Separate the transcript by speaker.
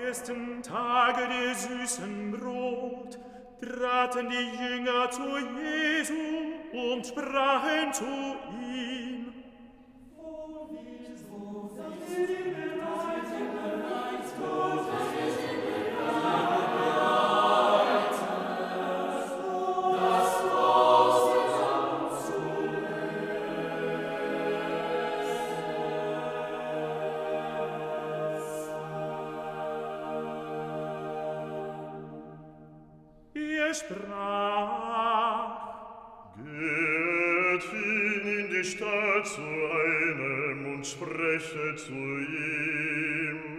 Speaker 1: ersten Tage der süßen Brot traten die Jünger zu Jesu und sprachen zu ihm: Er sprach:
Speaker 2: Geht hin in die Stadt zu einem und sprechet zu ihm: